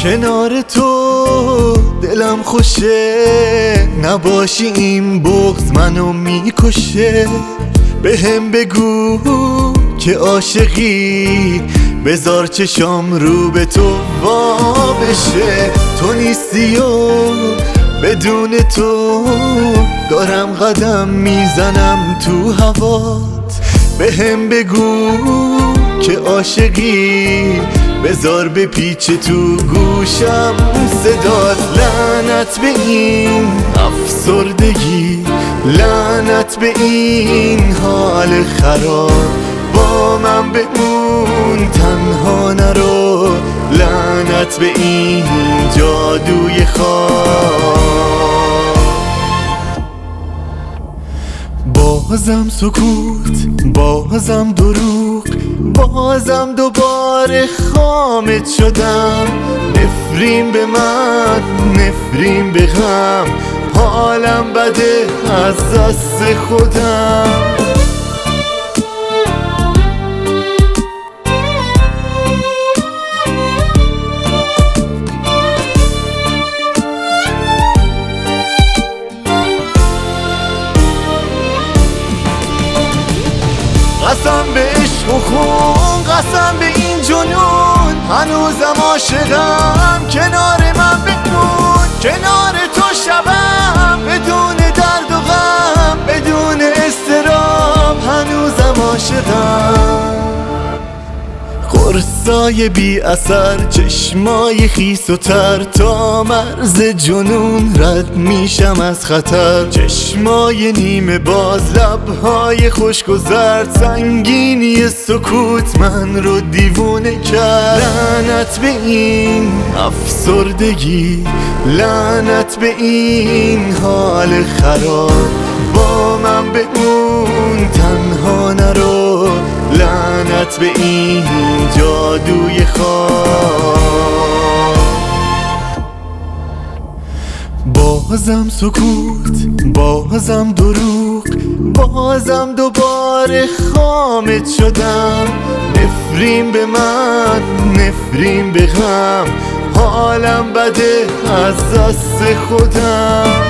کنار تو دلم خوشه، نباشی این بغض منو میکشه. بهم بگو که عاشقی، بذار چشام رو به تو وا بشه. تو نیستی و بدون تو دارم قدم میزنم تو هوات. بهم بگو که عاشقی، بذار به پیچ تو گوشم صدات. لعنت به این افسردگی، لعنت به این حال خراب، با من به اون تنها نرو. لعنت به این جادوی خواب. بازم سکوت، بازم دروغ، بازم دوباره خامت شدم. نفرین به من، نفرین به غم، حالم بده از دست خودم. قسم به عشق و خون، قسم به این جنون، هنوزم عاشقم. کنار من بمون، کنار تو شبم، بدون درد و غم، بدون اضطراب، هنوزم عاشقم. قرصای بی اثر، چشمای خیس و تر، تا مرز جنون رد میشم از خطر. چشمای نیمه باز، لبهای خشک و زرد، سنگینی سکوت من رو دیوونه کرد. لعنت به این افسردگی، لعنت به این حال خراب، با من به اون تنها نرو. لعنت به این جادوی خواب. بازم سکوت، بازم دروغ، بازم دوباره خامت شدم. نفرین به من، نفرین به غم، حالم بده از دست خودم.